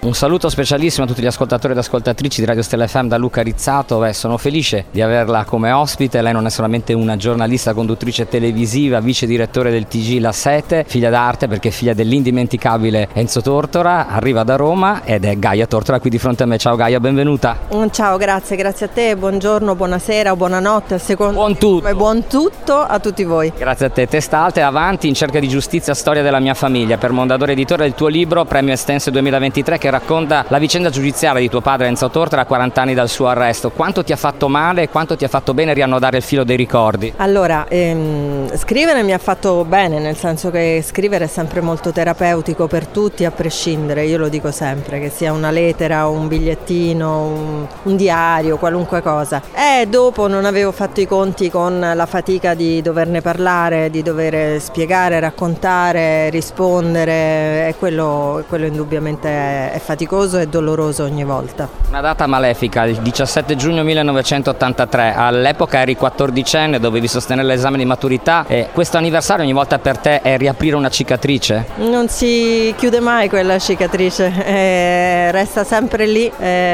Un saluto specialissimo a tutti gli ascoltatori ed ascoltatrici di Radio Stella FM da Luca Rizzato. Sono felice di averla come ospite. Lei non è solamente una giornalista, conduttrice televisiva, vice direttore del TG La Sete, figlia d'arte perché è figlia dell'indimenticabile Enzo Tortora, arriva da Roma ed è Gaia Tortora qui di fronte a me. Ciao Gaia, benvenuta. Ciao, grazie a te, buongiorno, buonasera o buonanotte a seconda. Buon tutto a tutti voi. Grazie a te. Testa alta e avanti in cerca di giustizia, storia della mia famiglia, per Mondadori Editore, il tuo libro Premio Estense 2023 che racconta la vicenda giudiziaria di tuo padre Enzo Tortora a 40 anni dal suo arresto. Quanto ti ha fatto male e quanto ti ha fatto bene riannodare il filo dei ricordi? Allora, scrivere mi ha fatto bene, nel senso che scrivere è sempre molto terapeutico per tutti a prescindere, io lo dico sempre, che sia una lettera, un bigliettino, un diario, qualunque cosa. E dopo non avevo fatto i conti con la fatica di doverne parlare, di dover spiegare, raccontare, rispondere, e quello indubbiamente è faticoso e doloroso ogni volta. Una data malefica, il 17 giugno 1983, all'epoca eri 14enne, dovevi sostenere l'esame di maturità e questo anniversario ogni volta per te è riaprire una cicatrice? Non si chiude mai quella cicatrice, resta sempre lì,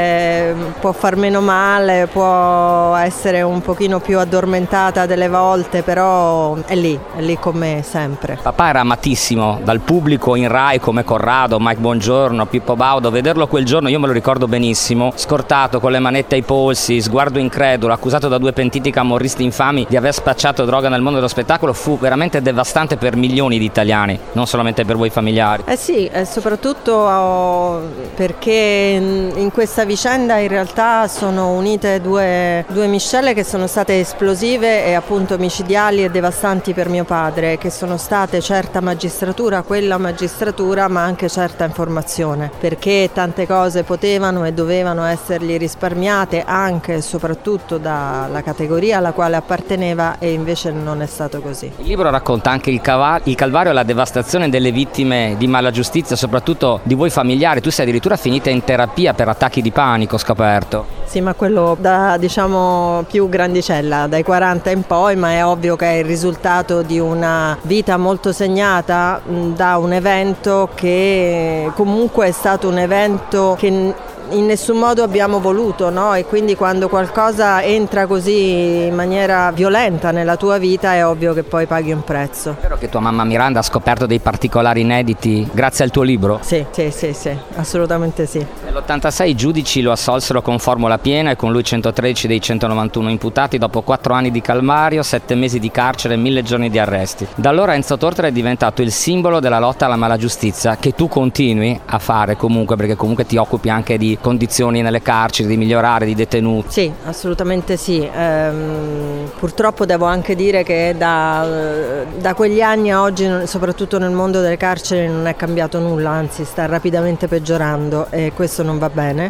può far meno male, può essere un pochino più addormentata delle volte, però è lì con me sempre. Papà era amatissimo dal pubblico in Rai come Corrado, Mike Bongiorno, Pippo Baudo. Vederlo quel giorno, io me lo ricordo benissimo, scortato con le manette ai polsi, sguardo incredulo, accusato da 2 pentiti camorristi infami di aver spacciato droga nel mondo dello spettacolo, fu veramente devastante per milioni di italiani, non solamente per voi familiari. Sì, soprattutto perché in questa vicenda in realtà sono unite due miscele che sono state esplosive e appunto micidiali e devastanti per mio padre, che sono state certa magistratura, quella magistratura, ma anche certa informazione, perché tante cose potevano e dovevano essergli risparmiate anche e soprattutto dalla categoria alla quale apparteneva, e invece non è stato così. Il libro racconta anche il calvario e la devastazione delle vittime di malagiustizia, soprattutto di voi familiari. Tu sei addirittura finita in terapia per attacchi di panico, scoperto. Sì, ma quello da più grandicella, dai 40 in poi, ma è ovvio che è il risultato di una vita molto segnata da un evento che comunque è stato un evento che in nessun modo abbiamo voluto, no? E quindi quando qualcosa entra così in maniera violenta nella tua vita è ovvio che poi paghi un prezzo. È vero che tua mamma Miranda ha scoperto dei particolari inediti grazie al tuo libro? Sì, assolutamente sì. Nell'86 i giudici lo assolsero con formula piena e con lui 113 dei 191 imputati dopo 4 anni di calvario, 7 mesi di carcere e 1000 giorni di arresti. Da allora Enzo Tortora è diventato il simbolo della lotta alla malagiustizia, che tu continui a fare comunque, perché comunque ti occupi anche di condizioni nelle carceri, di migliorare, di detenuti. Sì, assolutamente sì. Purtroppo devo anche dire che da quegli anni a oggi, soprattutto nel mondo delle carceri, non è cambiato nulla, anzi sta rapidamente peggiorando e questo non va bene.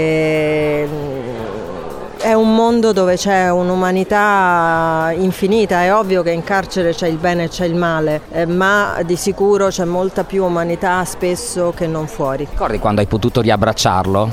È un mondo dove c'è un'umanità infinita, è ovvio che in carcere c'è il bene e c'è il male, ma di sicuro c'è molta più umanità spesso che non fuori. Ricordi quando hai potuto riabbracciarlo?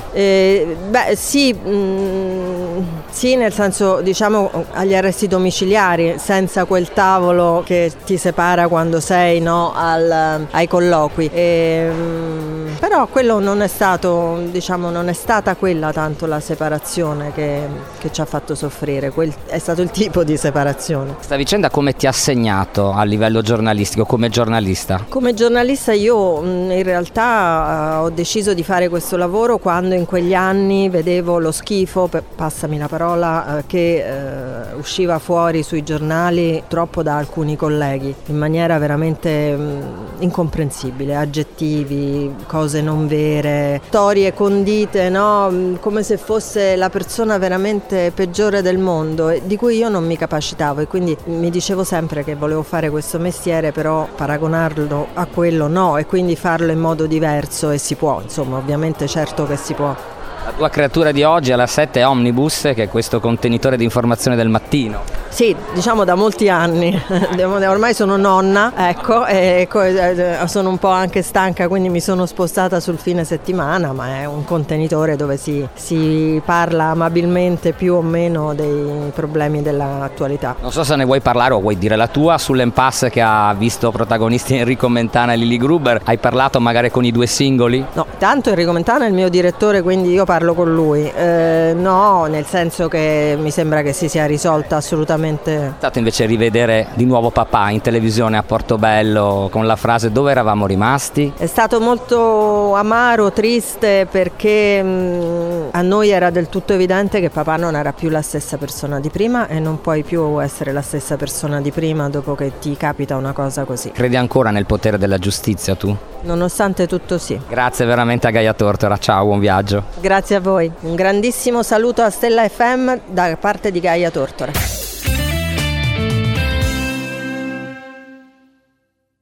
Sì, nel senso, diciamo, agli arresti domiciliari, senza quel tavolo che ti separa quando sei ai colloqui. Però quello non è stato, non è stata quella tanto la separazione che ci ha fatto soffrire, è stato il tipo di separazione. Questa vicenda come ti ha segnato a livello giornalistico, come giornalista? Come giornalista io in realtà ho deciso di fare questo lavoro quando in quegli anni vedevo lo schifo, passami la parola, che usciva fuori sui giornali troppo da alcuni colleghi, in maniera veramente incomprensibile, aggettivi, cose non vere, storie condite, no? Come se fosse la persona veramente peggiore del mondo, di cui io non mi capacitavo, e quindi mi dicevo sempre che volevo fare questo mestiere, però paragonarlo a quello no, e quindi farlo in modo diverso, e si può, insomma, ovviamente, certo che si può. La tua creatura di oggi alla 7 è Omnibus, che è questo contenitore di informazione del mattino. Sì, diciamo da molti anni, ormai sono nonna, ecco, e sono un po' anche stanca, quindi mi sono spostata sul fine settimana, ma è un contenitore dove si parla amabilmente più o meno dei problemi dell'attualità. Non so se ne vuoi parlare o vuoi dire la tua sull'impasse che ha visto protagonisti Enrico Mentana e Lily Gruber. Hai parlato magari con i due singoli? No, tanto Enrico Mentana è il mio direttore, quindi io parlo con lui. No, nel senso che mi sembra che si sia risolta assolutamente. È stato invece rivedere di nuovo papà in televisione a Portobello con la frase "dove eravamo rimasti"? È stato molto amaro, triste, perché a noi era del tutto evidente che papà non era più la stessa persona di prima e non puoi più essere la stessa persona di prima dopo che ti capita una cosa così. Credi ancora nel potere della giustizia tu? Nonostante tutto sì. Grazie veramente a Gaia Tortora, ciao, buon viaggio. Grazie a voi, un grandissimo saluto a Stella FM da parte di Gaia Tortora.